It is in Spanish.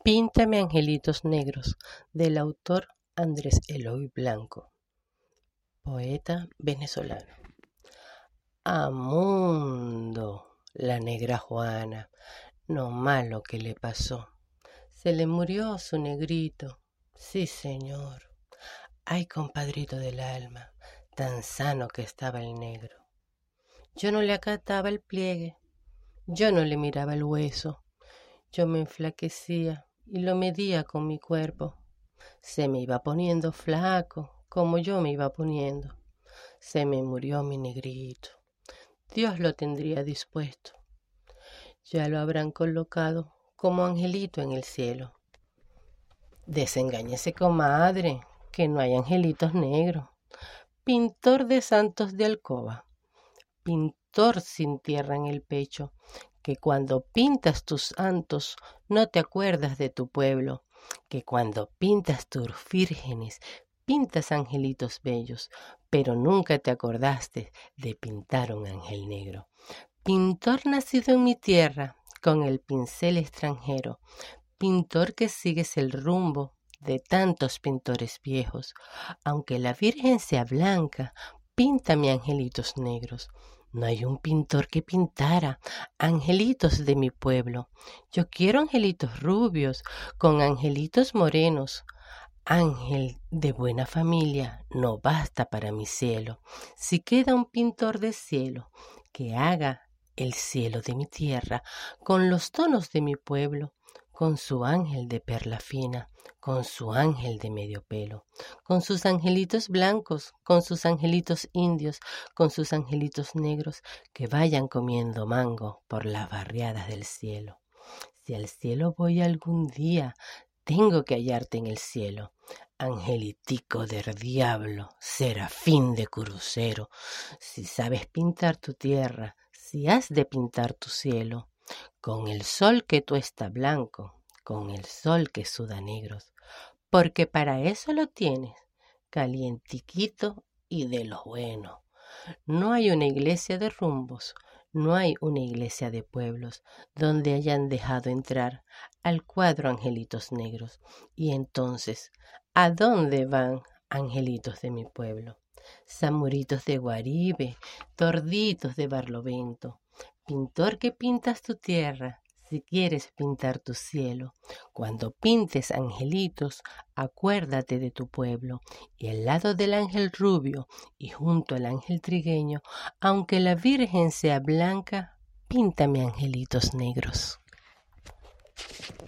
Píntame angelitos negros, del autor Andrés Eloy Blanco, poeta venezolano. Amundo, la negra Juana, no malo que le pasó. Se le murió su negrito, sí señor. Ay, compadrito del alma, tan sano que estaba el negro. Yo no le acataba el pliegue, yo no le miraba el hueso. Yo me enflaquecía y lo medía con mi cuerpo. Se me iba poniendo flaco, como yo me iba poniendo. Se me murió mi negrito. Dios lo tendría dispuesto. Ya lo habrán colocado como angelito en el cielo. Desengáñese, comadre, que no hay angelitos negros. Pintor de santos de alcoba, pintor sin tierra en el pecho, que cuando pintas tus santos no te acuerdas de tu pueblo, que cuando pintas tus vírgenes pintas angelitos bellos, pero nunca te acordaste de pintar un ángel negro. Pintor nacido en mi tierra, con el pincel extranjero, pintor que sigues el rumbo de tantos pintores viejos, aunque la Virgen sea blanca, píntame angelitos negros. No hay un pintor que pintara angelitos de mi pueblo. Yo quiero angelitos rubios, con angelitos morenos. Ángel de buena familia no basta para mi cielo. Si queda un pintor de cielo que haga el cielo de mi tierra con los tonos de mi pueblo, con su ángel de perla fina, con su ángel de medio pelo, con sus angelitos blancos, con sus angelitos indios, con sus angelitos negros, que vayan comiendo mango por las barriadas del cielo. Si al cielo voy algún día, tengo que hallarte en el cielo, angelitico del diablo, serafín de crucero. Si sabes pintar tu tierra, si has de pintar tu cielo, con el sol que tú está blanco, con el sol que suda negros, porque para eso lo tienes, calientiquito y de lo bueno. No hay una iglesia de rumbos, no hay una iglesia de pueblos donde hayan dejado entrar al cuadro angelitos negros. Y entonces, ¿a dónde van angelitos de mi pueblo? Zamuritos de Guaribe, torditos de Barlovento, pintor que pintas tu tierra, si quieres pintar tu cielo, cuando pintes angelitos, acuérdate de tu pueblo, y al lado del ángel rubio y junto al ángel trigueño, aunque la Virgen sea blanca, píntame angelitos negros.